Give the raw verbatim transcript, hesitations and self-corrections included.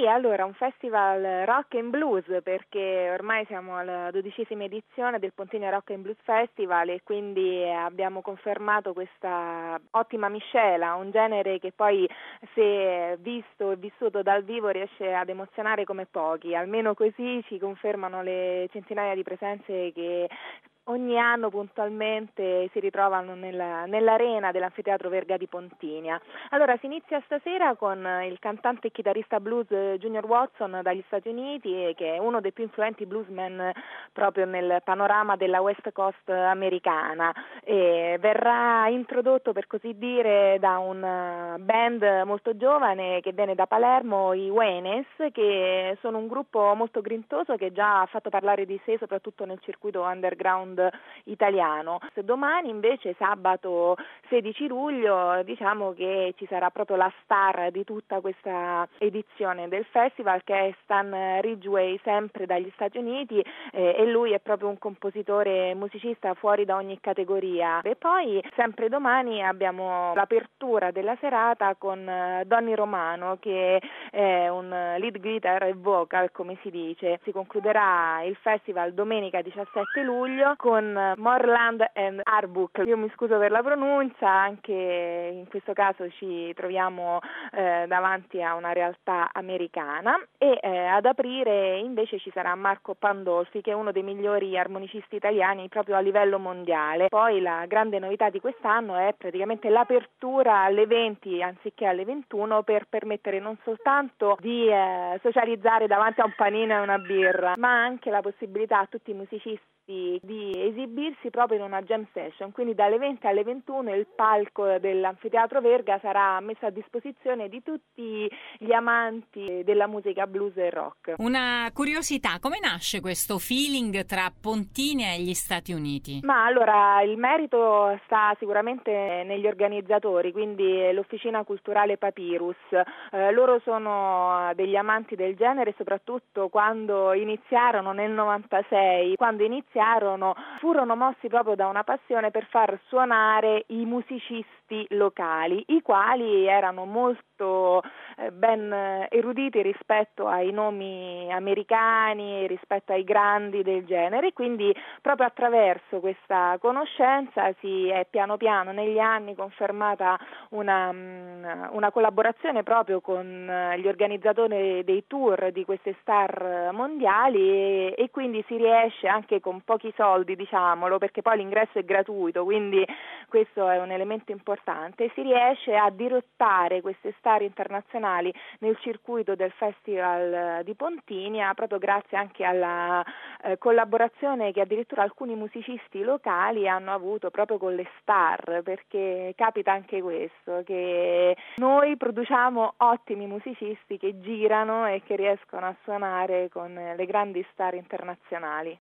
allora un festival rock and blues, perché ormai siamo alla dodicesima edizione del Pontini Rock and Blues Festival e quindi abbiamo confermato questa ottima miscela, un genere che poi se visto e vissuto dal vivo riesce ad emozionare come pochi, almeno così ci confermano le centinaia di presenze che ogni anno puntualmente si ritrovano nella, nell'arena dell'Anfiteatro Verga di Pontinia. Allora si inizia stasera con il cantante e chitarrista blues Junior Watson dagli Stati Uniti, che è uno dei più influenti bluesmen proprio nel panorama della West Coast americana. E verrà introdotto, per così dire, da una band molto giovane che viene da Palermo, i Wenes, che sono un gruppo molto grintoso che già ha fatto parlare di sé soprattutto nel circuito underground italiano. Domani invece, sabato sedici luglio, diciamo che ci sarà proprio la star di tutta questa edizione del festival, che è Stan Ridgway, sempre dagli Stati Uniti, eh, e lui è proprio un compositore musicista fuori da ogni categoria. E poi sempre domani abbiamo l'apertura della serata con eh, Donny Romano, che è un lead guitar e vocal, come si dice. Si concluderà il festival domenica diciassette luglio con Moreland and Arbuk. Io mi scuso per la pronuncia, anche in questo caso ci troviamo eh, davanti a una realtà americana, e eh, ad aprire invece ci sarà Marco Pandolfi, che è uno dei migliori armonicisti italiani proprio a livello mondiale. Poi la grande novità di quest'anno è praticamente l'apertura alle venti anziché alle ventuno, per permettere non soltanto di eh, socializzare davanti a un panino e una birra, ma anche la possibilità a tutti i musicisti di esibirsi proprio in una jam session. Quindi dalle venti alle ventuno il palco dell'Anfiteatro Verga sarà messo a disposizione di tutti gli amanti della musica blues e rock. Una curiosità: come nasce questo feeling tra Pontinia e gli Stati Uniti? Ma allora, il merito sta sicuramente negli organizzatori, quindi l'Officina Culturale Papyrus. Eh, loro sono degli amanti del genere, soprattutto quando iniziarono nel novantasei, quando iniziarono furono mossi proprio da una passione per far suonare i musicisti locali, i quali erano molto eh, ben eruditi rispetto ai nomi americani, rispetto ai grandi del genere. Quindi proprio attraverso questa conoscenza si è piano piano negli anni confermata una, una collaborazione proprio con gli organizzatori dei tour di queste star mondiali, e, e quindi si riesce anche con pochi soldi, diciamolo, perché poi l'ingresso è gratuito, quindi questo è un elemento importante, si riesce a dirottare queste star internazionali nel circuito del Festival di Pontinia, proprio grazie anche alla eh, collaborazione che addirittura alcuni musicisti locali hanno avuto proprio con le star, perché capita anche questo, che noi produciamo ottimi musicisti che girano e che riescono a suonare con le grandi star internazionali.